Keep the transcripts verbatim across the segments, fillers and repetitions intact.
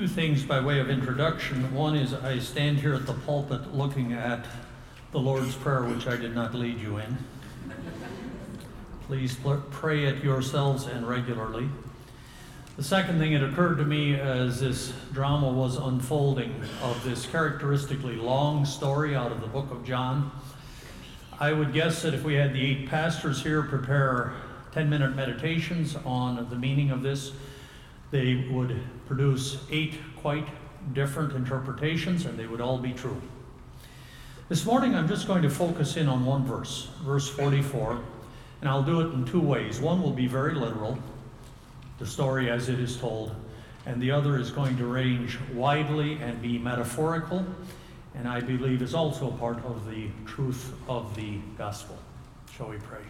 Two things by way of introduction. One is I stand here at the pulpit looking at the Lord's Prayer, which I did not lead you in. Please pray it yourselves and regularly. The second thing, it occurred to me as this drama was unfolding of this characteristically long story out of the book of John. I would guess that if we had the eight pastors here prepare ten-minute meditations on the meaning of this, they would produce eight quite different interpretations, and they would all be true. This morning I'm just going to focus in on one verse, verse forty-four, and I'll do it in two ways. One will be very literal, the story as it is told, and the other is going to range widely and be metaphorical, and I believe is also a part of the truth of the gospel. Shall we pray?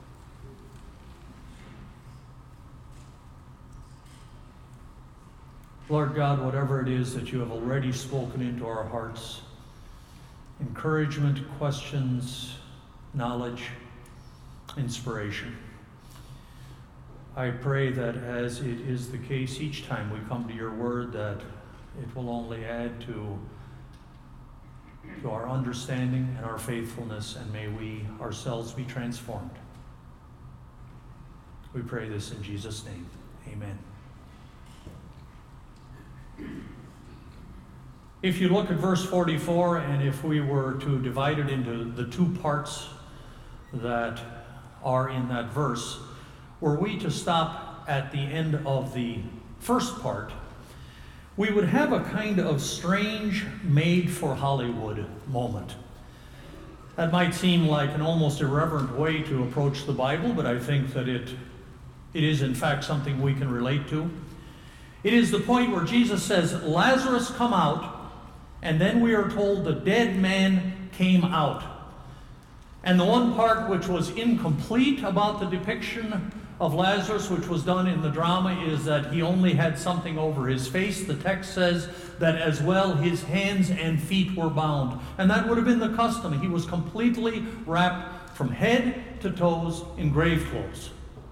Lord God, whatever it is that you have already spoken into our hearts, encouragement, questions, knowledge, inspiration, I pray that as it is the case each time we come to your word, that it will only add to, to our understanding and our faithfulness, and may we ourselves be transformed. We pray this in Jesus' name. Amen. If you look at verse forty-four, and if we were to divide it into the two parts that are in that verse, were we to stop at the end of the first part, we would have a kind of strange made-for-Hollywood moment. That might seem like an almost irreverent way to approach the Bible, but I think that it, it is in fact something we can relate to. It is the point where Jesus says, Lazarus, come out, and then we are told the dead man came out. And the one part which was incomplete about the depiction of Lazarus, which was done in the drama, is that he only had something over his face. The text says that as well his hands and feet were bound. And that would have been the custom. He was completely wrapped from head to toes in grave clothes.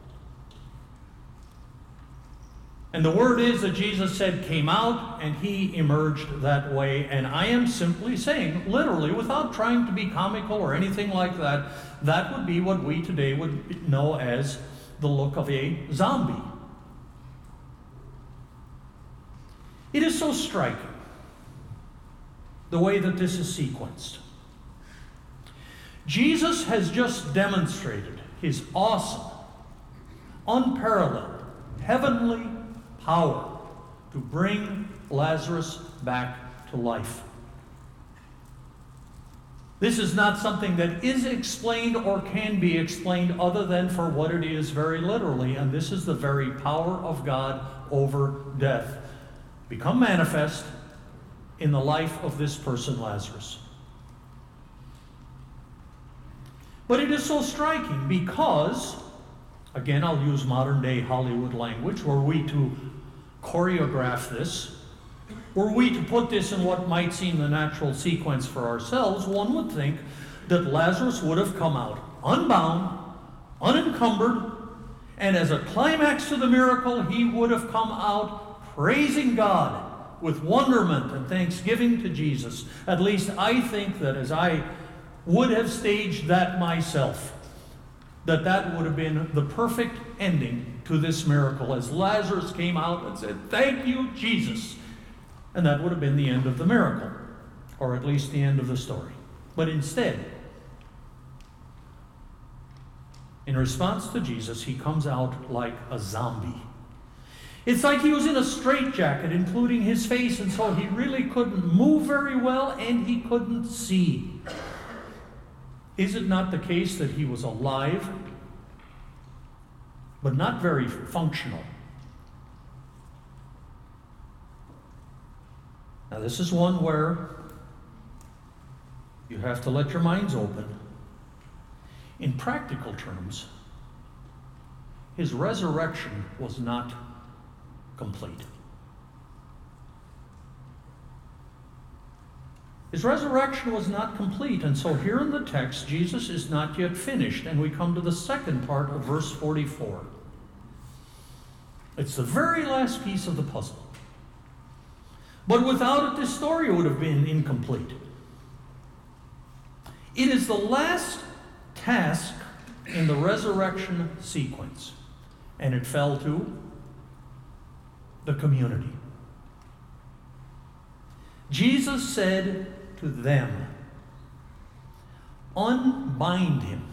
And the word is that Jesus said came out, and he emerged that way. And I am simply saying, literally, without trying to be comical or anything like that, that would be what we today would know as the look of a zombie. It is so striking, the way that this is sequenced. Jesus has just demonstrated his awesome, unparalleled, heavenly power to bring Lazarus back to life. This is not something that is explained or can be explained other than for what it is very literally, and this is the very power of God over death become manifest in the life of this person, Lazarus. But it is so striking because, again, I'll use modern-day Hollywood language, were we to choreograph this, were we to put this in what might seem the natural sequence for ourselves, one would think that Lazarus would have come out unbound, unencumbered, and as a climax to the miracle, he would have come out praising God with wonderment and thanksgiving to Jesus. At least I think that as I would have staged that myself, that that would have been the perfect ending to this miracle, as Lazarus came out and said, "Thank you, Jesus." And that would have been the end of the miracle, or at least the end of the story. But instead, in response to Jesus, he comes out like a zombie. It's like he was in a straitjacket, including his face, and so he really couldn't move very well, and he couldn't see. Is it not the case that he was alive, but not very functional? Now, this is one where you have to let your minds open. In practical terms, his resurrection was not complete. His resurrection was not complete, and so here in the text, Jesus is not yet finished, and we come to the second part of verse forty-four. It's the very last piece of the puzzle. But without it, this story would have been incomplete. It is the last task in the resurrection sequence, and it fell to the community. Jesus said to them, "Unbind him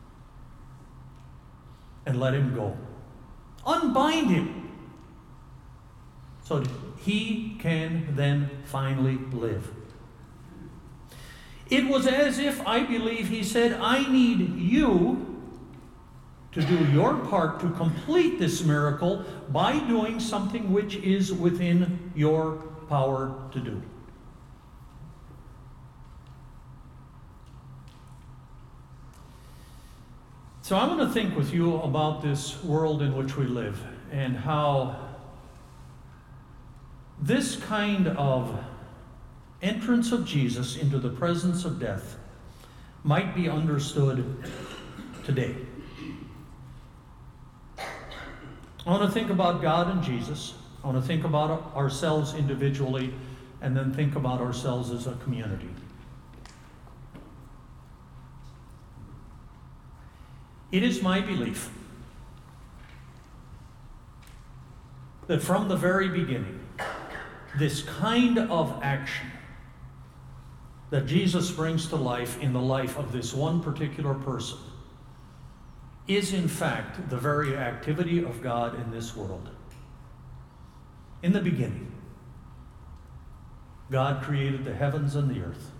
and let him go." Unbind him so that he can then finally live. It was as if, I believe, he said, I need you to do your part to complete this miracle by doing something which is within your power to do. So I'm going to think with you about this world in which we live and how this kind of entrance of Jesus into the presence of death might be understood today. I want to think about God and Jesus. I want to think about ourselves individually, and then think about ourselves as a community. It is my belief that from the very beginning, this kind of action that Jesus brings to life in the life of this one particular person is in fact the very activity of God in this world. In the beginning, God created the heavens and the earth.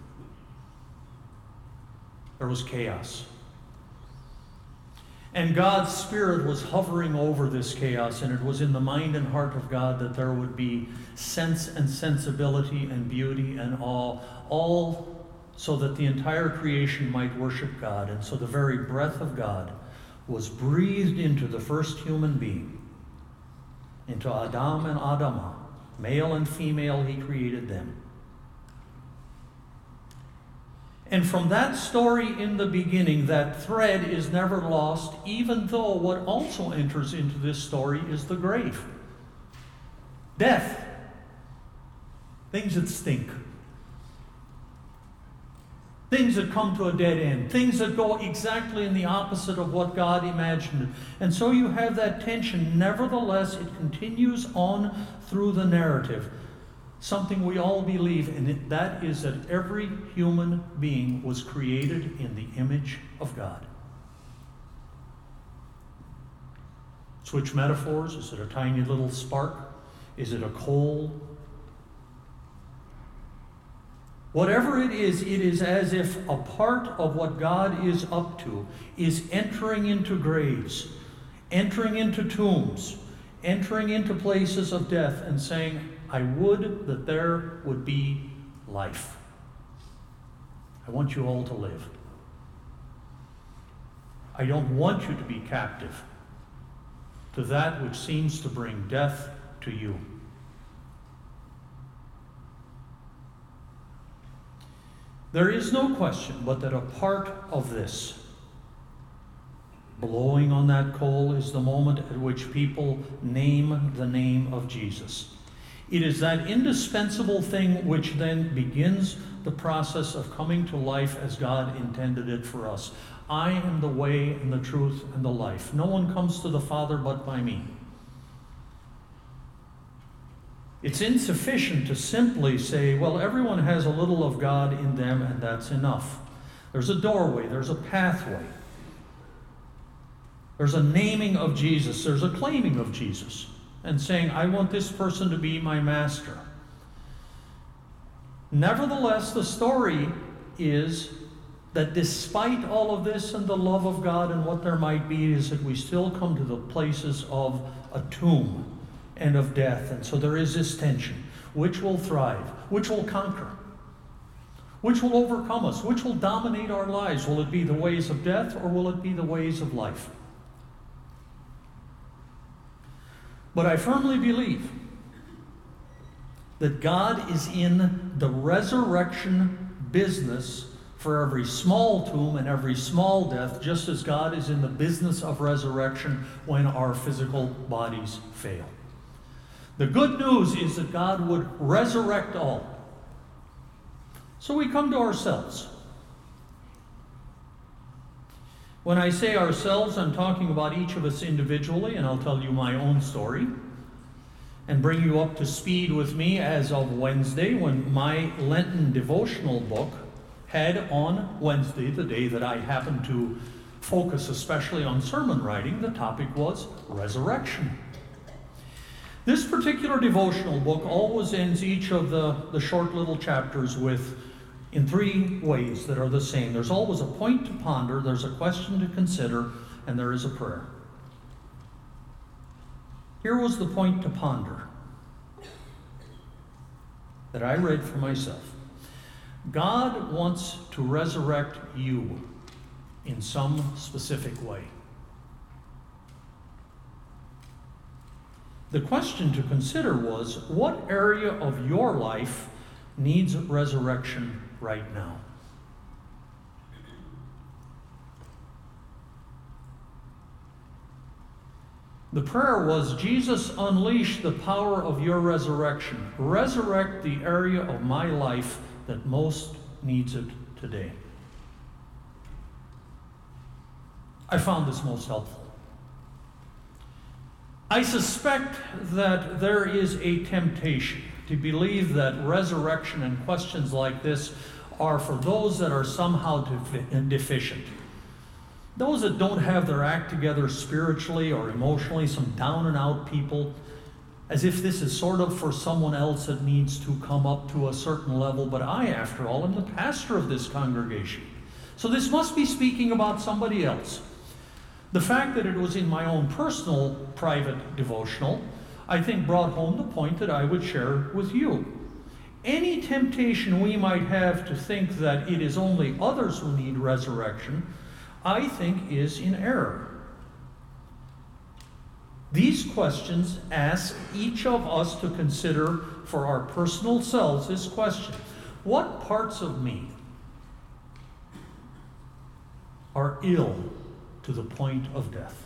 There was chaos. And God's Spirit was hovering over this chaos, and it was in the mind and heart of God that there would be sense and sensibility and beauty and awe, all so that the entire creation might worship God. And so the very breath of God was breathed into the first human being, into Adam and Adamah. Male and female, he created them. And from that story in the beginning, that thread is never lost, even though what also enters into this story is the grave. Death. Things that stink. Things that come to a dead end. Things that go exactly in the opposite of what God imagined. And so you have that tension. Nevertheless, it continues on through the narrative. Something we all believe, and that is that every human being was created in the image of God. Switch metaphors. Is it a tiny little spark? Is it a coal? Whatever it is, it is as if a part of what God is up to is entering into graves, entering into tombs, entering into places of death and saying, I would that there would be life. I want you all to live. I don't want you to be captive to that which seems to bring death to you. There is no question but that a part of this, blowing on that coal, is the moment at which people name the name of Jesus. It is that indispensable thing which then begins the process of coming to life as God intended it for us. I am the way and the truth and the life. No one comes to the Father but by me. It's insufficient to simply say, well, everyone has a little of God in them and that's enough. There's a doorway, there's a pathway. There's a naming of Jesus, there's a claiming of Jesus. And saying, I want this person to be my master. Nevertheless, the story is that despite all of this and the love of God and what there might be, is that we still come to the places of a tomb and of death. And so there is this tension. Which will thrive? Which will conquer? Which will overcome us? Which will dominate our lives? Will it be the ways of death or will it be the ways of life? But I firmly believe that God is in the resurrection business for every small tomb and every small death, just as God is in the business of resurrection when our physical bodies fail. The good news is that God would resurrect all. So we come to ourselves. When I say ourselves, I'm talking about each of us individually, and I'll tell you my own story and bring you up to speed with me as of Wednesday, when my Lenten devotional book had on Wednesday, the day that I happened to focus especially on sermon writing, the topic was resurrection. This particular devotional book always ends each of the, the short little chapters with in three ways that are the same. There's always a point to ponder, there's a question to consider, and there is a prayer. Here was the point to ponder that I read for myself. God wants to resurrect you in some specific way. The question to consider was, what area of your life needs resurrection right now? The prayer was, Jesus, unleash the power of your resurrection. Resurrect the area of my life that most needs it today. I found this most helpful. I suspect that there is a temptation to believe that resurrection and questions like this are for those that are somehow defi- deficient. Those that don't have their act together spiritually or emotionally, some down and out people, as if this is sort of for someone else that needs to come up to a certain level. But I, after all, am the pastor of this congregation. So this must be speaking about somebody else. The fact that it was in my own personal, private devotional, I think brought home the point that I would share with you. Any temptation we might have to think that it is only others who need resurrection, I think is in error. These questions ask each of us to consider for our personal selves this question: what parts of me are ill to the point of death?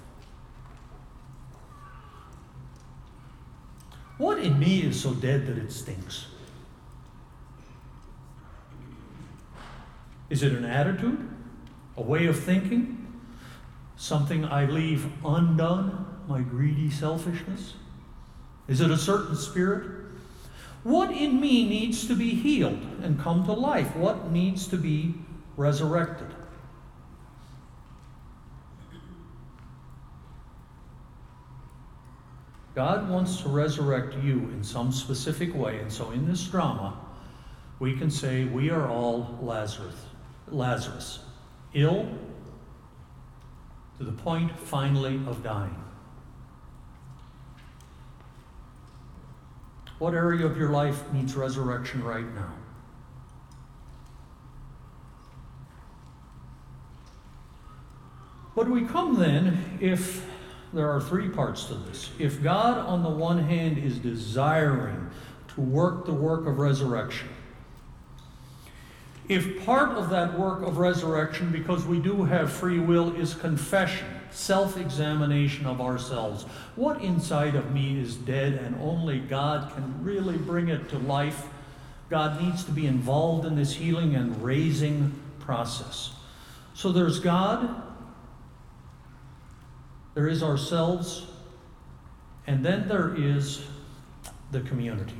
What in me is so dead that it stinks? Is it an attitude? A way of thinking? Something I leave undone? My greedy selfishness? Is it a certain spirit? What in me needs to be healed and come to life? What needs to be resurrected? God wants to resurrect you in some specific way, and so in this drama, we can say we are all Lazarus. Lazarus, ill to the point finally of dying. What area of your life needs resurrection right now? But we come then, if there are three parts to this. If God, on the one hand, is desiring to work the work of resurrection, if part of that work of resurrection, because we do have free will, is confession, self-examination of ourselves, what inside of me is dead and only God can really bring it to life? God needs to be involved in this healing and raising process. So there's God, there is ourselves, and then there is the community.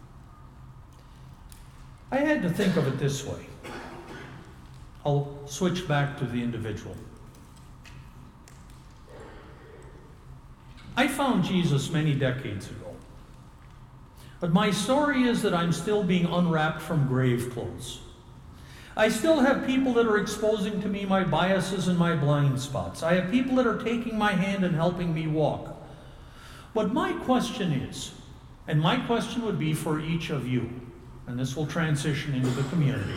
I had to think of it this way. I'll switch back to the individual. I found Jesus many decades ago. But my story is that I'm still being unwrapped from grave clothes. I still have people that are exposing to me my biases and my blind spots. I have people that are taking my hand and helping me walk. But my question is, and my question would be for each of you, and this will transition into the community.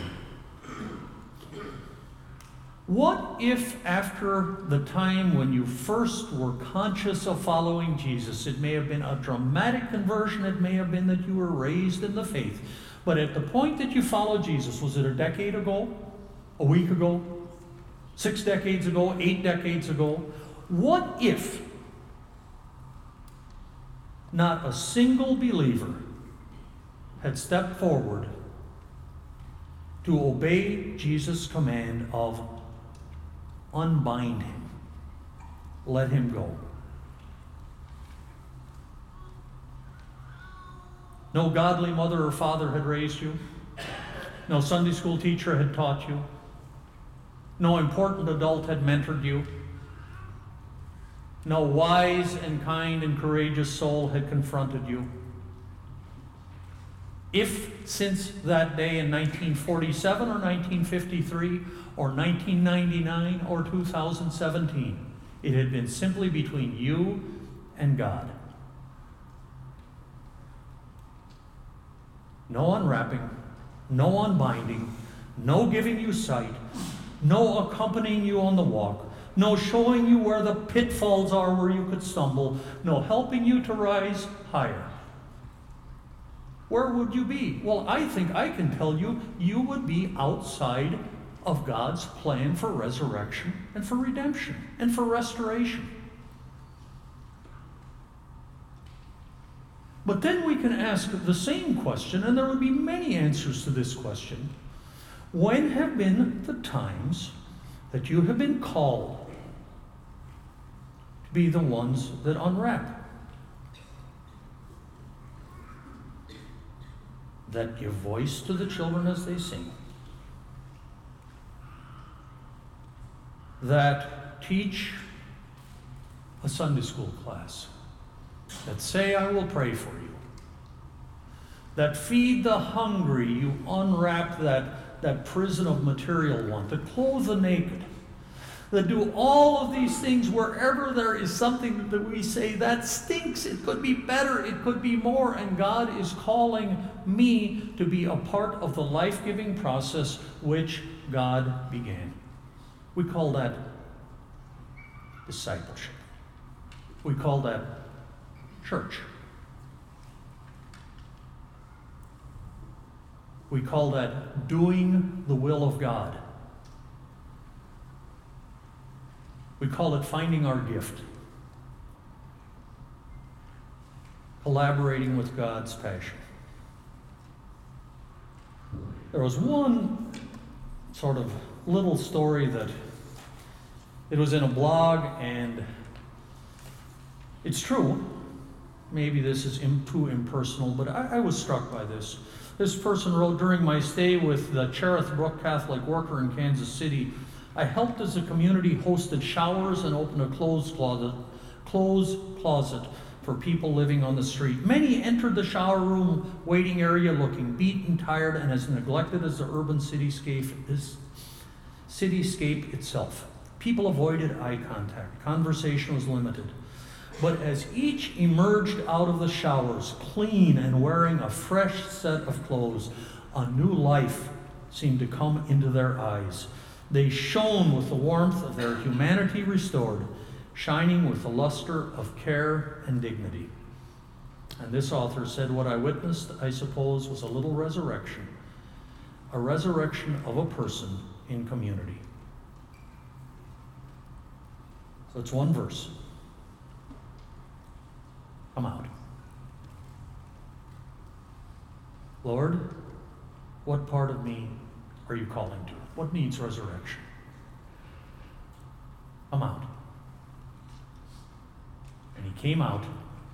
What if after the time when you first were conscious of following Jesus, it may have been a dramatic conversion, it may have been that you were raised in the faith, but at the point that you followed Jesus, was it a decade ago, a week ago, six decades ago, eight decades ago? What if not a single believer had stepped forward to obey Jesus' command of unbind him, let him go. No godly mother or father had raised you. No Sunday school teacher had taught you. No important adult had mentored you. No wise and kind and courageous soul had confronted you. If since that day in nineteen forty-seven or nineteen fifty-three or nineteen ninety-nine or two thousand seventeen, it had been simply between you and God. No unwrapping, no unbinding, no giving you sight, no accompanying you on the walk, no showing you where the pitfalls are where you could stumble, no helping you to rise higher. Where would you be? Well, I think I can tell you, you would be outside of God's plan for resurrection and for redemption and for restoration. But then we can ask the same question, and there would be many answers to this question. When have been the times that you have been called to be the ones that unwrap, that give voice to the children as they sing, that teach a Sunday school class, that say, I will pray for you, that feed the hungry, you unwrap that, that prison of material want, that clothe the naked, that do all of these things wherever there is something that we say, that stinks, it could be better, it could be more, and God is calling me to be a part of the life-giving process which God began. We call that discipleship. We call that church. We call that doing the will of God. We call it finding our gift. Collaborating with God's passion. There was one sort of little story that it was in a blog, and it's true. Maybe this is too impersonal, but I, I was struck by this. This person wrote, during my stay with the Cherith Brook Catholic Worker in Kansas City, I helped as a community hosted showers and opened a clothes closet, clothes closet for people living on the street. Many entered the shower room waiting area looking beaten, tired, and as neglected as the urban cityscape, is, cityscape itself. People avoided eye contact. Conversation was limited. But as each emerged out of the showers, clean and wearing a fresh set of clothes, a new life seemed to come into their eyes. They shone with the warmth of their humanity restored, shining with the luster of care and dignity. And this author said, what I witnessed, I suppose, was a little resurrection, a resurrection of a person in community. So it's one verse. Come out. Lord, what part of me are you calling to? What needs resurrection? Come out. And he came out,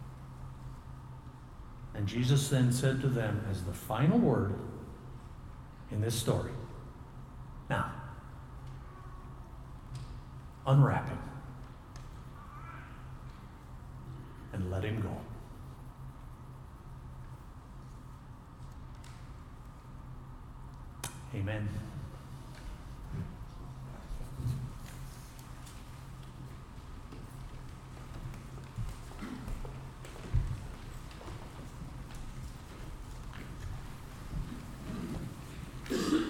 and Jesus then said to them as the final word in this story, now, unwrap him and let him go. Amen.